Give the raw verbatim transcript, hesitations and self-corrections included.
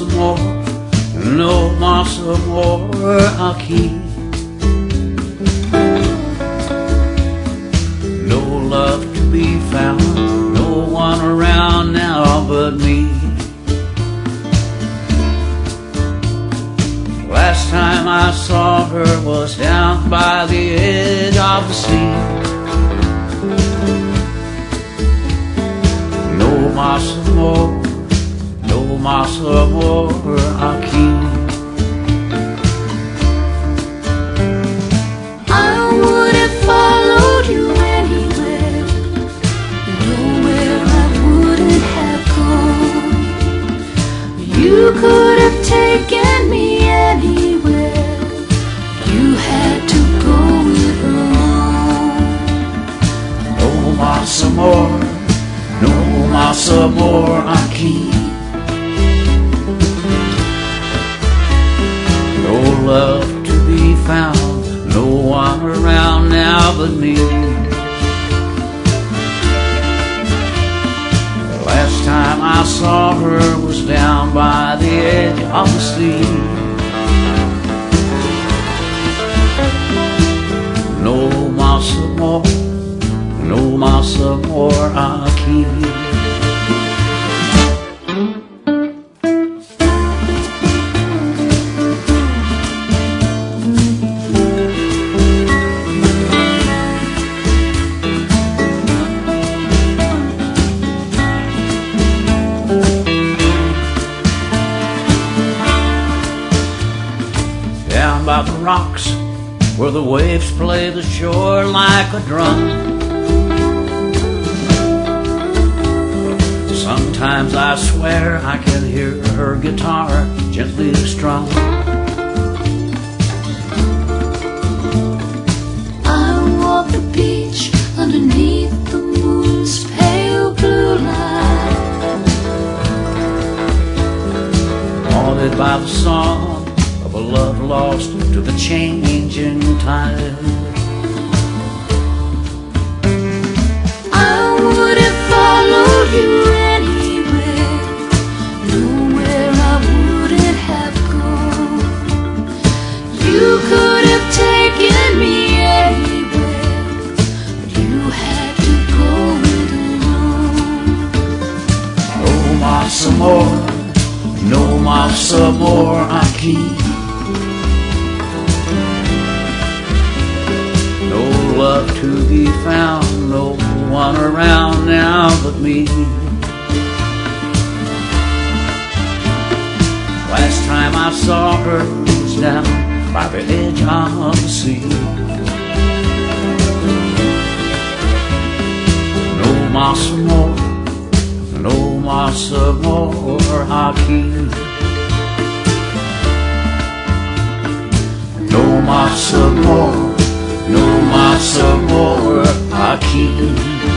some more, no more some more aqui. No love to be found, no one around now but me. Last time I saw her was down by the edge of the sea. No más amor, no más amor aquí. I would have followed you anywhere, nowhere I wouldn't have gone. You could have taken me anywhere, you had to go it alone. No más amor, no más amor aquí. No love to be found, no one around now but me. The last time I saw her was down by the edge of the sea. No más amor, no más amor aquí. Down by the rocks where the waves play the shore like a drum. Sometimes I swear I can hear her guitar gently strum. I walk the beach underneath the moon's pale blue light, Haunted by the song of a love lost to the changing tide. I would have followed you anywhere, nowhere I wouldn't have gone. You could have taken me anywhere, but you had to go it alone. No más amor, no más amor aquí. No love to be found, no one around now but me. Last time I saw her was down by the edge of the sea. No más amor, no más amor aquí. No más amor, no más amor aquí.